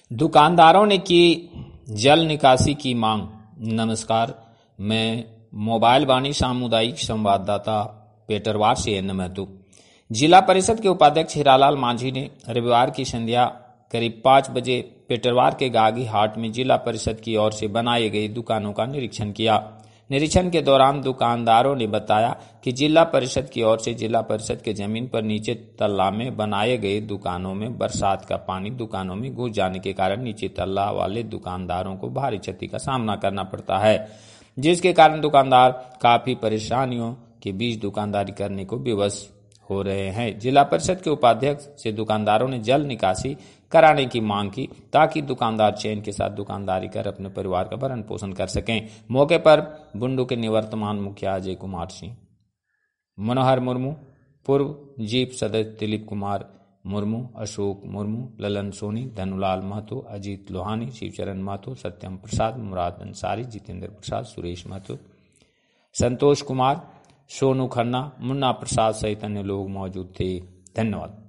दुकानदारों ने की जल निकासी की मांग। नमस्कार, मैं मोबाइल वाणी सामुदायिक संवाददाता पेटरवार से एन महतो। जिला परिषद के उपाध्यक्ष हीरालाल मांझी ने रविवार की संध्या करीब 5 बजे पेटरवार के गागी हाट में जिला परिषद की ओर से बनाई गई दुकानों का निरीक्षण किया। निरीक्षण के दौरान दुकानदारों ने बताया कि जिला परिषद की ओर से जिला परिषद के जमीन पर नीचे तल्ला में बनाए गए दुकानों में बरसात का पानी दुकानों में घुस जाने के कारण नीचे तल्ला वाले दुकानदारों को भारी क्षति का सामना करना पड़ता है, जिसके कारण दुकानदार काफी परेशानियों के बीच दुकानदारी करने को विवश हो रहे हैं। जिला परिषद के उपाध्यक्ष से दुकानदारों ने जल निकासी कराने की मांग की ताकि दुकानदार चैन के साथ दुकानदारी कर अपने परिवार का भरण पोषण कर सकें। मौके पर बुंडू के निवर्तमान मुखिया अजय कुमार सिंह, मनोहर मुर्मू, पूर्व जीप सदस्य दिलीप कुमार मुर्मू, अशोक मुर्मू, ललन सोनी, धनुलाल महतो, अजीत लोहानी, शिवचरण महतो, सत्यम प्रसाद, मुराद अंसारी, जितेंद्र प्रसाद, सुरेश महतो, संतोष कुमार, सोनू खन्ना, मुन्ना प्रसाद सहित अन्य लोग मौजूद थे। धन्यवाद।